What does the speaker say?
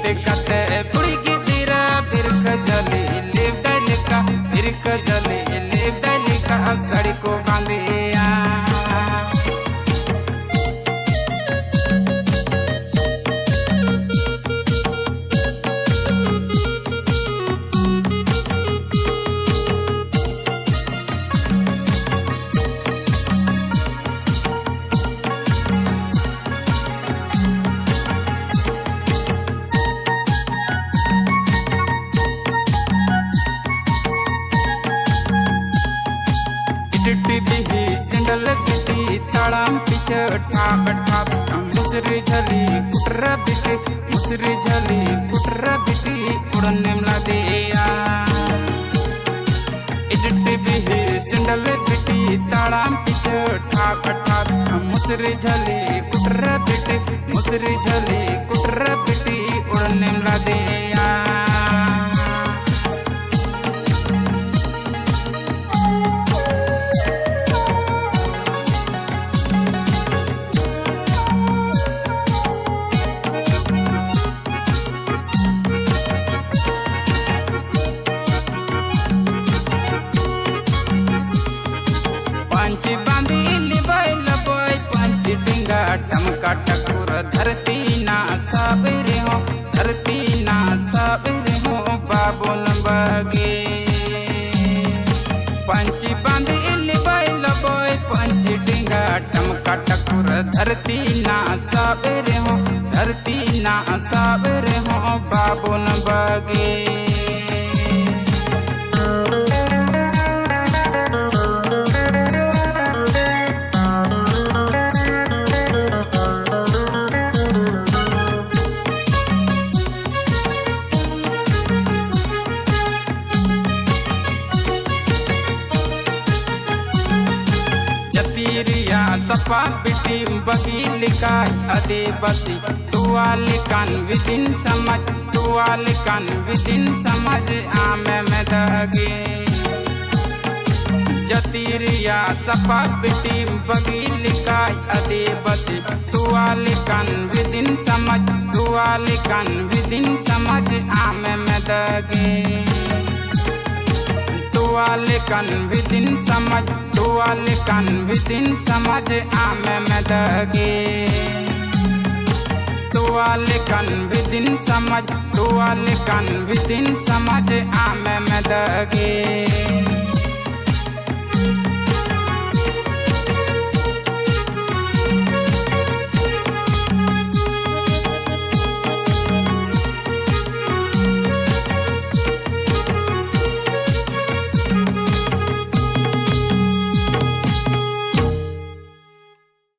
लेकते बुड़ी गिदिरा बिरक जली लेव दैलिका बिरक जली लेव दैलिका सड़ी को बांधिया बिही सिंडल बिटी ताड़ाम पिच ठाप ठाप मुसरी झली कुटर बिटी मुसरी झली कुटर बिटी उड़ने मिला दिया इडटी बिही सिंडल बिटी ताड़ाम पिच ठाप ठाप मुसरी झली कुटर बिटी मुसरी झली कुटर बिटी उड़ने मिला दिया पंची बांधी लिबाई लबोई पंची डिंगा टमका टकुर धरती ना साबरे हो धरती ना साबरे हो बाबुन बगे पंची बांधी लिबाई लबोई पंची डिंगा टमका टकुर धरती ना साबरे हो धरती ना साबरे हो बाबुन बगे जतीरिया सपा बिटी बकील का अदे बसी तुआलिकन विदिन समझ तुआलिकन विदिन समझ आमे में दगे जतीरिया सपा बिटी बकील का अदे बसी तुआलिकन विदिन समझ तुआलिकन विदिन समझ आमे में दगे तुआलिकन विदिन समझ तुआलिकन विदिन समझ आमे में दगे तुआलिकन विदिन समझ तुआलिकन विदिन समझ आमे में दगे